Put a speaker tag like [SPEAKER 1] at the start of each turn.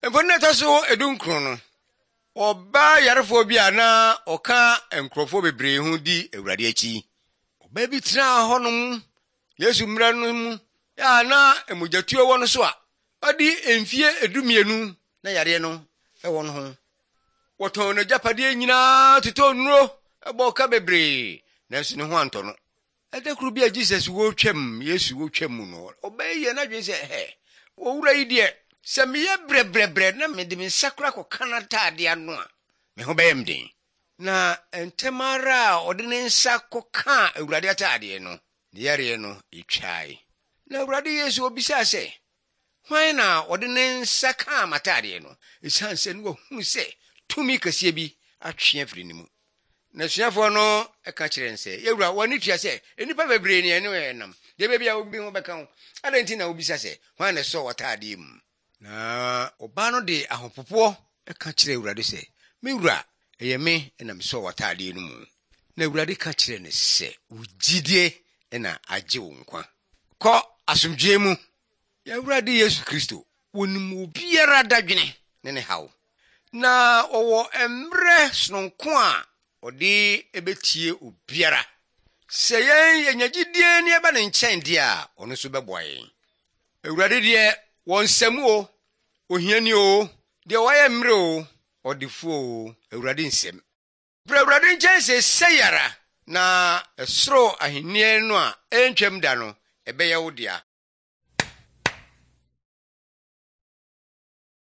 [SPEAKER 1] Mfoneta so edunkron no. Oba yarefo bi ana oka enkrofo bebre hu di Ewurade achi. Oba bi tena honom Yesu mmra no mu ya na emujatuo wo no so a odi emfie edumienu na yare no ewo no ho. Woton no japade nyina tuto nuro ebo ka bebre nanso ne ho anto no. Edekuru bi a Jesus wo twam Yesu wo twam no. Oba ye na dwen se wo wura yi de se meye brebre na me de me sakra ko kanata ade ano a me ho bayam den na entemara ode ne nsa ko ka Ewurade atade no de yare no itwai na Ewurade Yesu obisa se hwan na ode ne nsa ka matade no esanse no hu se tumi kase bi atwe afiri ne mu na suafo no eka kire nse Ewura woni tua se enipa bebre ne ene nam de be bia obi ho beka ho adenti na obisa se hwan na so watade mu na oba no de ahopopo eka kire Ewurade se me wura eye me na me so watade no mu na Ewurade ka kire ne se ugidie na agye wo nkwa kɔ asomdwe mu ya Ewurade Yesu Kristo wonimu biara dadwene ne haw na owo emre snonko a odi ebetie obiara se yen yenyagidie ne eba ne nkyɛn de a ono so bɛboaye Ewurade de wonsɛm o ohiani o de waye mre o odifo o Ewurade nsɛm Ewurade nkyɛn se seyara na esoro ahenie no a entwam da no ebɛyɛ wo dia